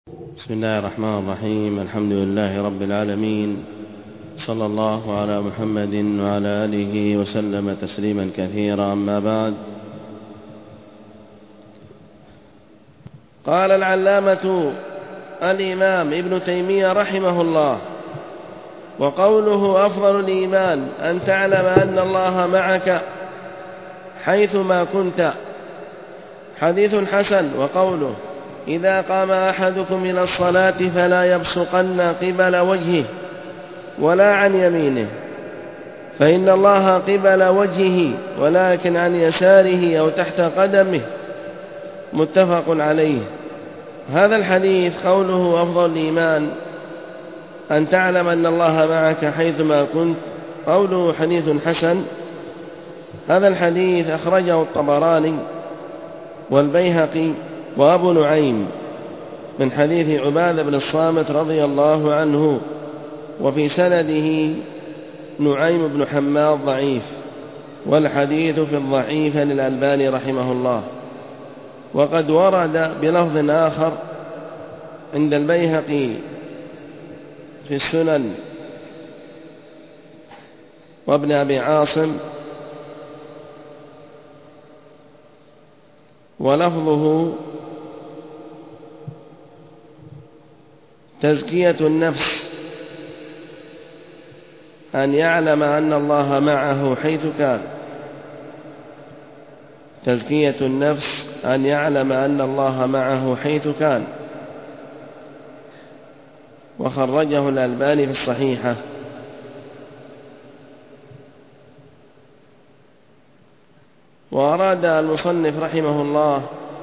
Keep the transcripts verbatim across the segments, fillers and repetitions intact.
بسم الله الرحمن الرحيم. الحمد لله رب العالمين، صلى الله على محمد وعلى آله وسلم تسليما كثيرا. أما بعد، قال العلامة الإمام ابن تيمية رحمه الله: وقوله أفضل الإيمان أن تعلم أن الله معك حيثما كنت، حديث حسن. وقوله: إذا قام أحدكم إلى الصلاة فلا يبصقن قبل وجهه ولا عن يمينه، فإن الله قبل وجهه ولكن عن يساره أو تحت قدمه، متفق عليه. هذا الحديث قوله أفضل الإيمان أن تعلم أن الله معك حيثما كنت، قوله حديث حسن. هذا الحديث أخرجه الطبراني والبيهقي وأبو نعيم من حديث عبادة بن الصامت رضي الله عنه، وفي سنده نعيم بن حماد ضعيف، والحديث في الضعيف للألباني رحمه الله. وقد ورد بلفظ آخر عند البيهقي في السنن وابن أبي عاصم، ولفظه: تزكية النفس أن يعلم أن الله معه حيث كان. تزكية النفس أن يعلم أن الله معه حيث كان. وخرجه الألباني في الصحيحة. وأراد المصنف رحمه الله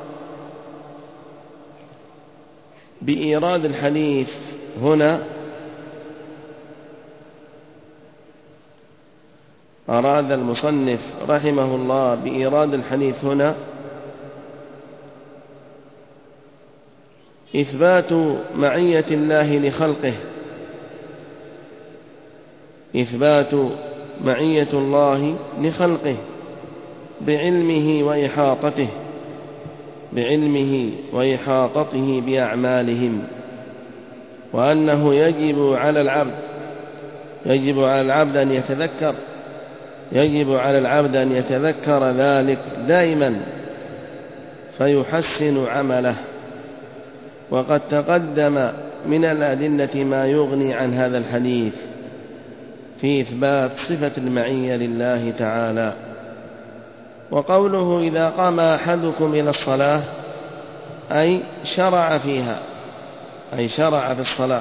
بإيراد الحديث هنا أراد المصنف رحمه الله بإيراد الحديث هنا إثبات معية الله لخلقه، إثبات معية الله لخلقه بعلمه وإحاطته بعلمه وإحاطته بأعمالهم، وأنه يجب على العبد يجب على العبد أن يتذكر يجب على العبد أن يتذكر ذلك دائما فيحسن عمله. وقد تقدم من الأدلة ما يغني عن هذا الحديث في إثبات صفة المعية لله تعالى. وقوله: إذا قام أحدكم إلى الصلاة، أي شرع فيها، أي شرع في الصلاة.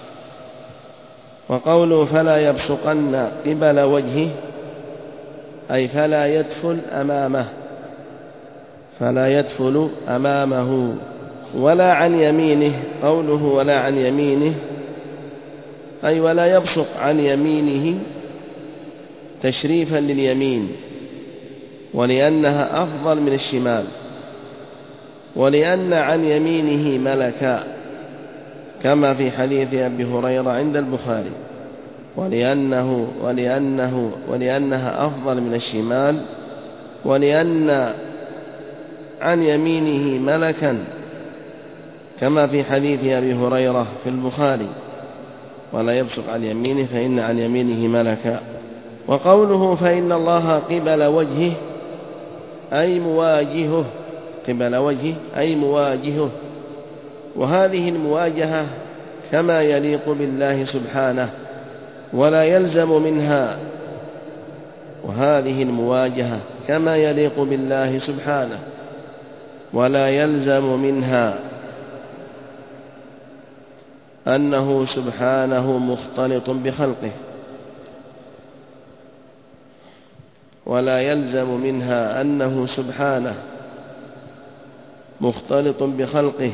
وقوله: فلا يبصقن قبل وجهه، أي فلا يدفل أمامه فلا يدفل أمامه ولا عن يمينه. قوله ولا عن يمينه، أي ولا يبصق عن يمينه تشريفا لليمين، ولأنها أفضل من الشمال، ولأن عن يمينه ملكا كما في حديث أبي هريرة عند البخاري، ولأنه ولأنه ولأنها أفضل من الشمال، ولأن عن يمينه ملكا كما في حديث أبي هريرة في البخاري: ولا يبصق عن يمينه فإن عن يمينه ملكا. وقوله: فإن الله قبل وجهه، أي مواجهه قبل وجهه أي مواجهه. وهذه المواجهة كما يليق بالله سبحانه، ولا يلزم منها وهذه المواجهة كما يليق بالله سبحانه ولا يلزم منها أنه سبحانه مختلط بخلقه ولا يلزم منها أنه سبحانه مختلط بخلقه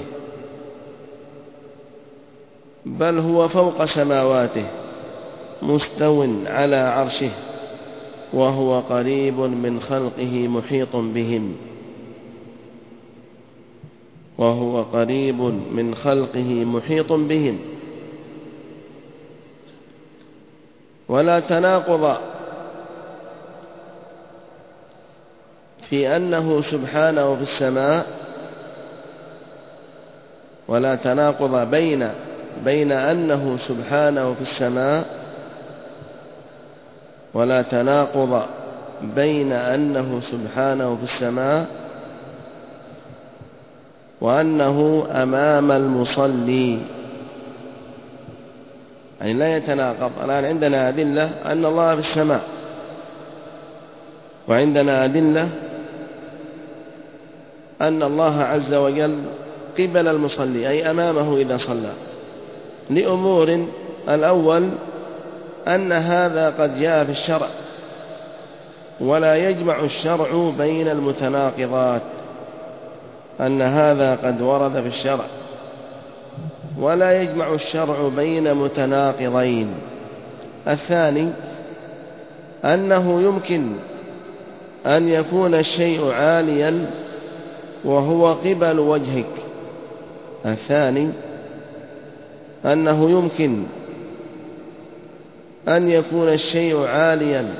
بل هو فوق سماواته مستو على عرشه، وهو قريب من خلقه محيط بهم وهو قريب من خلقه محيط بهم ولا تناقض في أنه سبحانه في السماء ولا تناقض بين بين أنه سبحانه في السماء ولا تناقض بين أنه سبحانه في السماء وأنه أمام المصلي، يعني لا يتناقض. الآن عندنا أدلة أن الله في السماء، وعندنا أدلة أن الله عز وجل قبل المصلي أي أمامه إذا صلى، لأمور: الأول أن هذا قد جاء في الشرع، ولا يجمع الشرع بين المتناقضات، أن هذا قد ورد في الشرع ولا يجمع الشرع بين متناقضين. الثاني أنه يمكن أن يكون الشيء عاليا وهو قبل وجهك. الثاني أنه يمكن أن يكون الشيء عاليا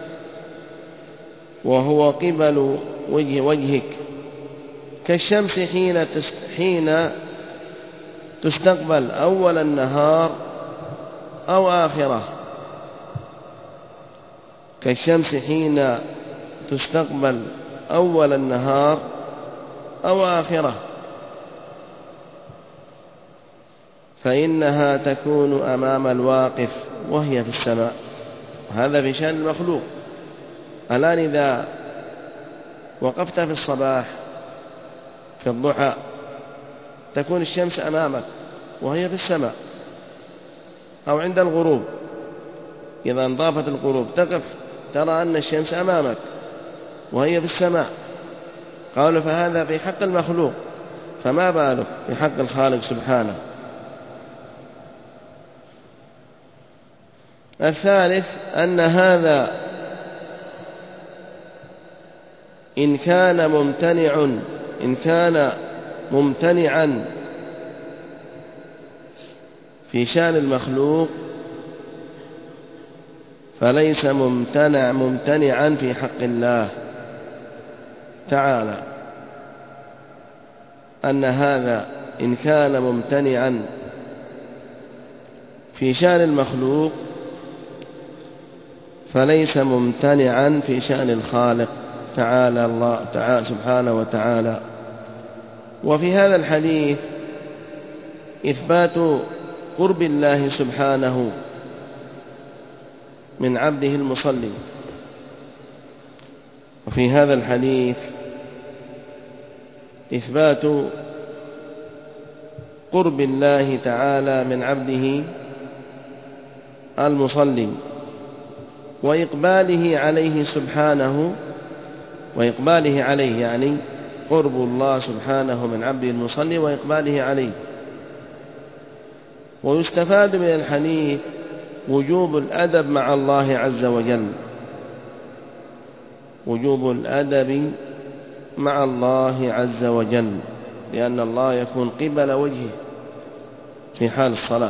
وهو قبل وجه وجهك، كالشمس حين حين تستقبل أول النهار أو آخره، كالشمس حين تستقبل أول النهار أو آخره، فإنها تكون أمام الواقف وهي في السماء. هذا في شأن المخلوق. الآن إذا وقفت في الصباح في الضحى تكون الشمس أمامك وهي في السماء، أو عند الغروب إذا انضافت الغروب تقف ترى أن الشمس أمامك وهي في السماء. قالوا فهذا في حق المخلوق، فما بالك في حق الخالق سبحانه. الثالث أن هذا إن كان ممتنع إن كان ممتنعا في شأن المخلوق فليس ممتنع ممتنعا في حق الله تعالى. أن هذا إن كان ممتنعا في شأن المخلوق فليس ممتنعا في شأن الخالق تعالى الله تعالى سبحانه وتعالى. وفي هذا الحديث إثبات قرب الله سبحانه من عبده المصلي. وفي هذا الحديث إثبات قرب الله تعالى من عبده المصلي، وإقباله عليه سبحانه وإقباله عليه يعني قرب الله سبحانه من عبده المصلي وإقباله عليه. ويستفاد من الحديث وجوب الأدب مع الله عز وجل، وجوب الأدب مع الله عز وجل، لأن الله يكون قبل وجهه في حال الصلاة.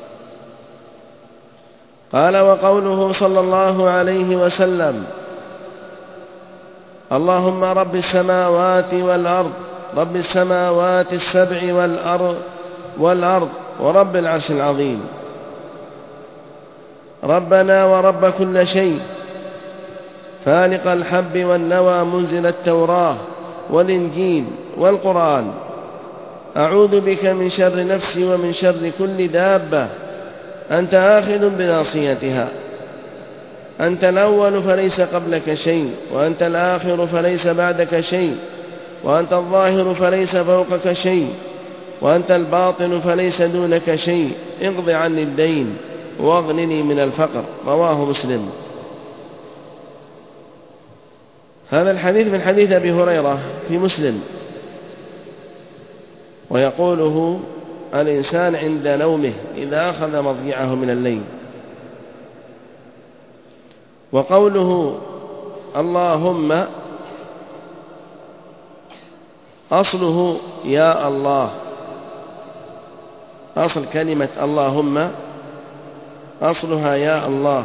قال: وقوله صلى الله عليه وسلم: اللهم رب السماوات والأرض رب السماوات السبع والأرض والأرض ورب العرش العظيم، ربنا ورب كل شيء، فالق الحب والنوى، منزل التوراة والإنجيل والقرآن، أعوذ بك من شر نفسي ومن شر كل دابة أنت آخذ بناصيتها، أنت الأول فليس قبلك شيء، وأنت الآخر فليس بعدك شيء، وأنت الظاهر فليس فوقك شيء، وأنت الباطن فليس دونك شيء، اقض عني الدين واغنني من الفقر. رواه مسلم. هذا الحديث من حديث أبي هريرة في مسلم، ويقوله الإنسان عند نومه إذا أخذ مضجعه من الليل. وقوله اللهم أصله يا الله، أصل كلمة اللهم أصلها يا الله،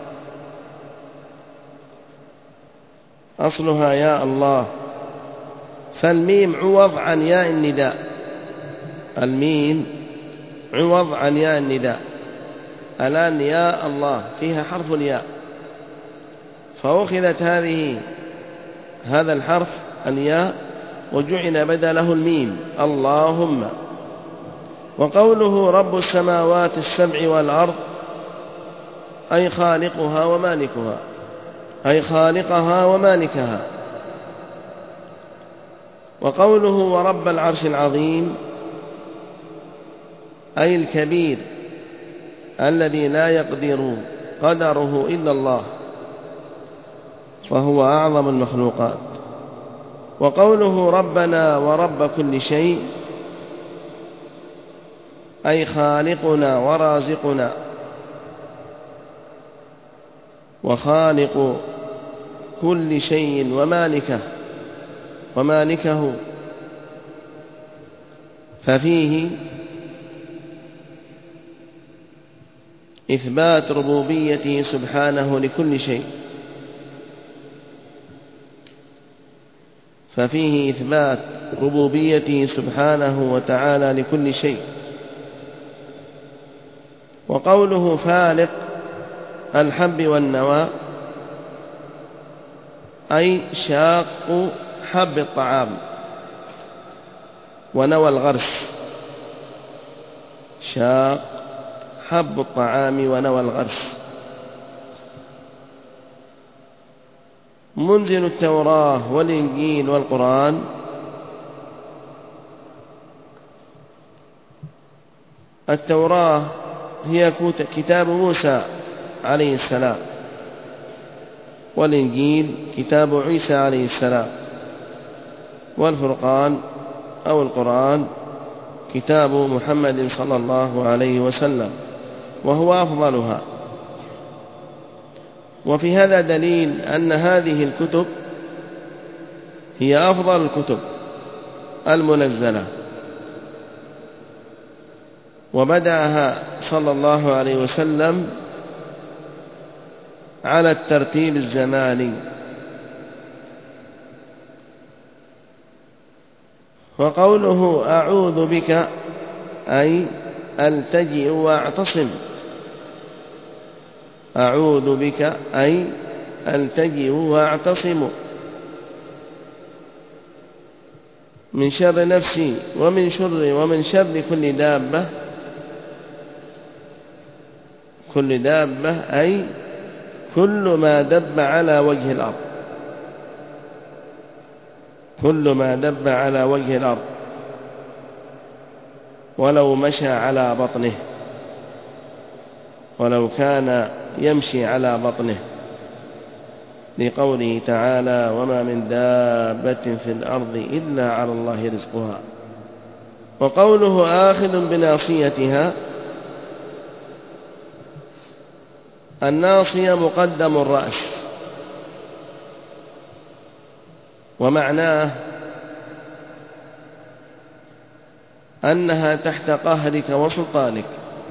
أصلها يا الله، فالميم عوض عن ياء النداء. الميم عوض عن ياء النداء. الآن يا الله فيها حرف الياء، فأخذت هذه هذا الحرف الياء وجعل بدله الميم اللهم. وقوله رب السماوات السبع والأرض أي خالقها ومالكها، أي خالقها ومالكها. وقوله ورب العرش العظيم أي الكبير الذي لا يقدر قدره إلا الله، فهو أعظم المخلوقات. وقوله ربنا ورب كل شيء أي خالقنا ورازقنا وخالق كل شيء ومالكه ومالكه ففيه إثبات ربوبيته سبحانه لكل شيء، ففيه إثبات ربوبيته سبحانه وتعالى لكل شيء. وقوله فالق الحب والنوى أي شاق حب الطعام ونوى الغرس، شاق حب الطعام ونوى الغرس. منزل التوراة والإنجيل والقرآن التوراة هي كتاب موسى عليه السلام، والإنجيل كتاب عيسى عليه السلام، والفرقان أو القرآن كتاب محمد صلى الله عليه وسلم، وهو أفضلها. وفي هذا دليل أن هذه الكتب هي أفضل الكتب المنزلة، وبدأها صلى الله عليه وسلم على الترتيب الزماني. وقوله أعوذ بك أي ألتجئ وأعتصم، أعوذ بك أي ألتجئ وأعتصم من شر نفسي ومن شر ومن شر كل دابة، كل دابة أي كل ما دب على وجه الأرض، كل ما دب على وجه الأرض ولو مشى على بطنه، ولو كان يمشي على بطنه، لقوله تعالى وما من دابة في الأرض إلا على الله رزقها. وقوله آخذ بناصيتها الناصية مقدم الرأس، ومعناه أنها تحت قهرك وسلطانك،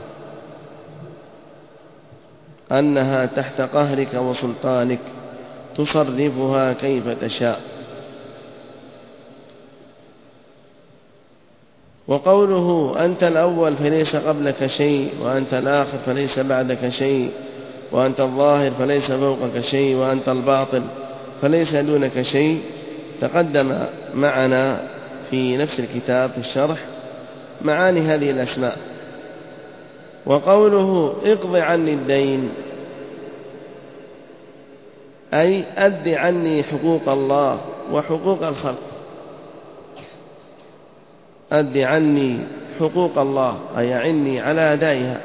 أنها تحت قهرك وسلطانك تصرفها كيف تشاء. وقوله أنت الأول فليس قبلك شيء، وأنت الآخر فليس بعدك شيء، وأنت الظاهر فليس فوقك شيء، وأنت الباطن فليس دونك شيء، تقدم معنا في نفس الكتاب في الشرح معاني هذه الأسماء. وقوله اقض عني الدين أي أد عني حقوق الله وحقوق الخلق، أد عني حقوق الله أي أعني على أدائها،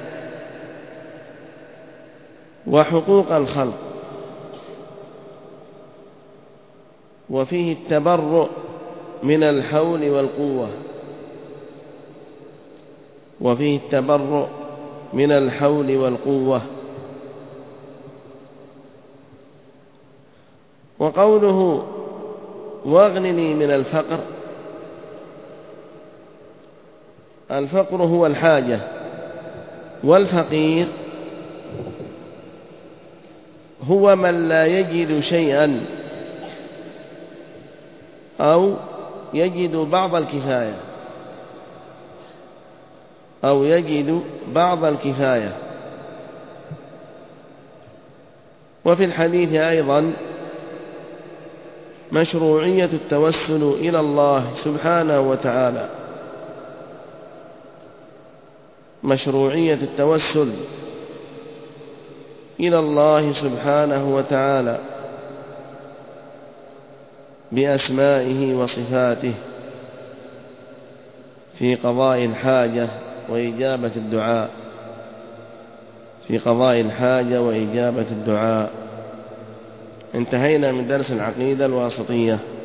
وحقوق الخلق. وفيه التبرؤ من الحول والقوة، وفيه التبرؤ من الحول والقوة. وقوله واغنني من الفقر، الفقر هو الحاجة، والفقير هو من لا يجد شيئا أو يجد بعض الكفاية. أو يجد بعض الكفاية. وفي الحديث أيضا مشروعية التوسل إلى الله سبحانه وتعالى، مشروعية التوسل إلى الله سبحانه وتعالى بأسمائه وصفاته في قضاء الحاجة وإجابة الدعاء، في قضاء الحاجة وإجابة الدعاء. انتهينا من درس العقيدة الواسطية.